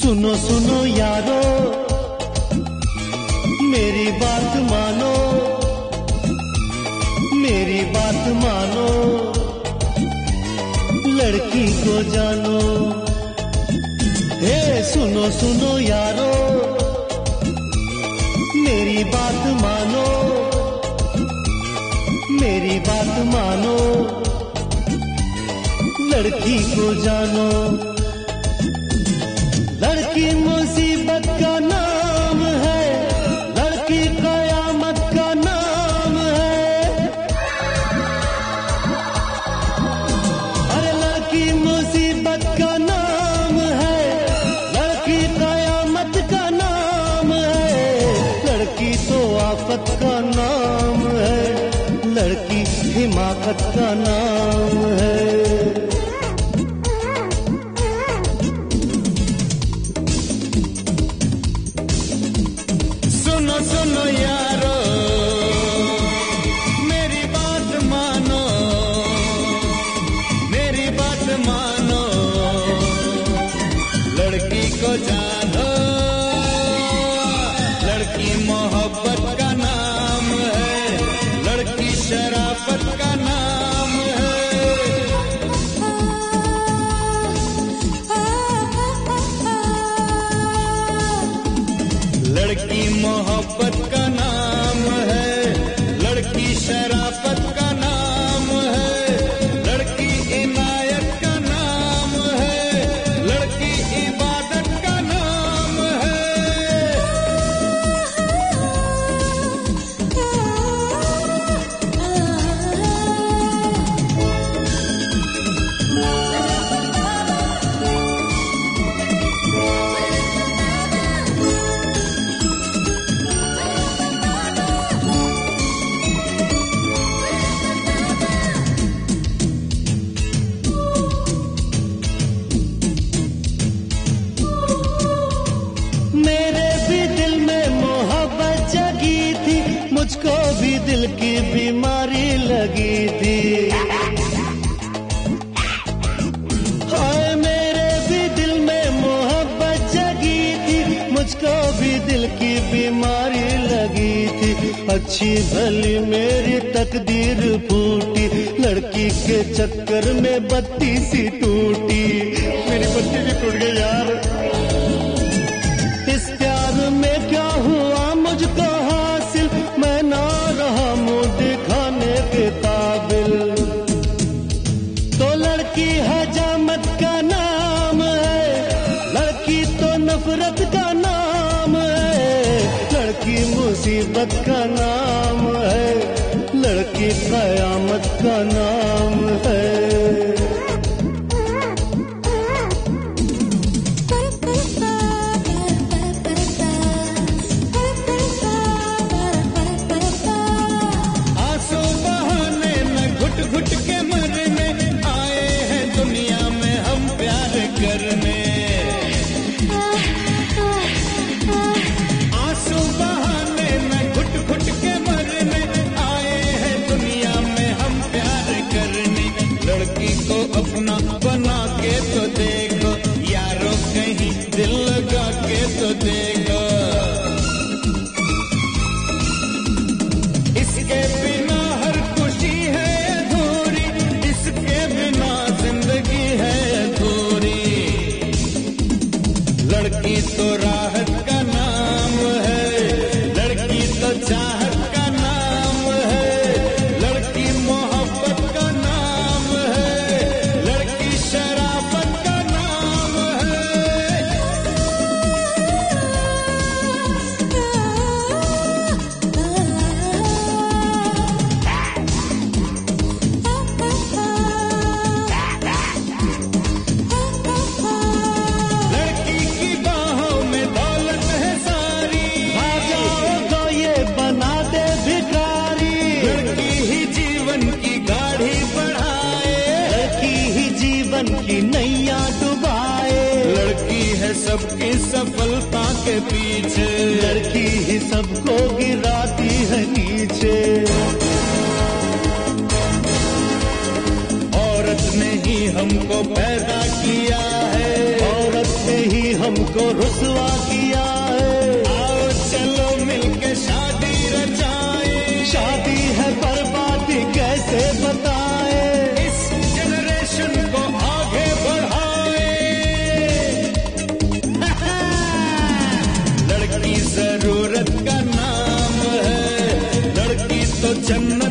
सुनो सुनो यारो मेरी बात मानो, मेरी बात मानो, लड़की को जानो। हे सुनो सुनो यारो मेरी बात मानो, मेरी बात मानो, लड़की को जानो। लड़की मुसीबत का नाम है, लड़की कयामत का नाम है। अरे लड़की मुसीबत का नाम है, लड़की कयामत का नाम है। लड़की तो आफत का नाम है, लड़की हिमाकत का नाम है। सुनो यारो मेरी बात मानो, मेरी बात मानो, लड़की को जानो। लड़की मोहब्बत का नाम है, लड़की शराफत का नाम है। लड़की मोहब्बत का नाम है, लड़की शराफत का नाम है, लड़की इनायत का नाम है, लड़की इबादत का नाम है। मेरे भी दिल में मोहब्बत जगी थी, मुझको भी दिल की बीमारी लगी थी। हाय मेरे भी दिल में मोहब्बत जगी थी, मुझको भी दिल की बीमारी लगी थी। अच्छी भली मेरी तकदीर फूटी, लड़की के चक्कर में बत्ती सी टूटी। मेरी बत्ती भी टूट गई यार। इस प्यार में क्या हुआ मुझको हासिल, मैं ना रहा मुंह दिखाने के काबिल। तो लड़की हजामत का नाम है, लड़की तो नफरत का नाम है। लड़की मुसीबत का नाम है, लड़की कयामत का नाम है। घुट के मरने आए हैं दुनिया में हम प्यार करने। आंसू बहाने न घुट घुट के मरने आए हैं दुनिया में हम प्यार करने। लड़की को अपना बना के तो देखो यारो, कहीं दिल लगा के तो देखो। इसके बिना हर खुशी है अधूरी, इसके बिना जिंदगी है अधूरी। लड़की तो राहत का नाम है, लड़की तो चाहत का नाम है, लड़की मोहब्बत का नाम है, लड़की शराफत का नाम है। लड़की की बाहों में दौलत है सारी, भागाओ तो ये बना दे भिखारी। लड़की ही जीवन की गाड़ी बढ़ाए, लड़की ही जीवन की नैया डुबाए। लड़की है सबकी सफलता के पीछे, लड़की ही सबको गिराती है नीचे। औरत ने ही हमको पैदा किया है, औरत ने ही हमको रुसवा किया है। आओ चलो मिलके शादी रचाए, शादी है बर्बादी कैसे बताए, इस जनरेशन को आगे बढ़ाए। लड़की जरूरत का नाम है, लड़की तो जन्नत